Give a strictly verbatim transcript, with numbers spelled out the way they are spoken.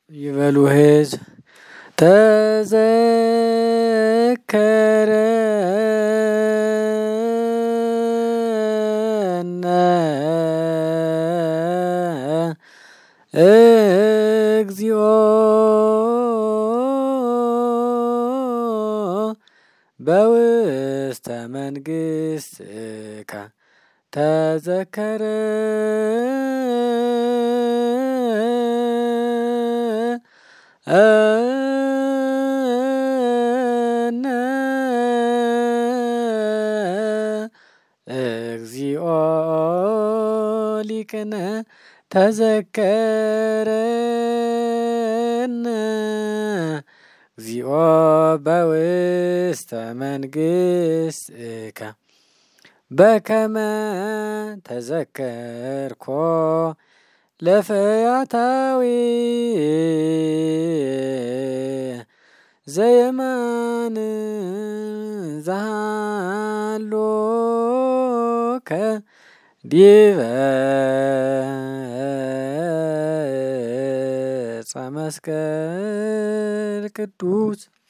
ይበሉ ሕዝብ ተዘከረነ እግዚኦ በውስተ መንግሥትከ ተዘከረነ እግዚኦ ሊቅነ ተዘከረነ እግዚኦ በውስተ መንግሥትከ በከመ ተዘከርኮ ለፈያታዊ ዘየማን ዘሃሎከ ዲበ ዕፀ መስቀል ቅዱስ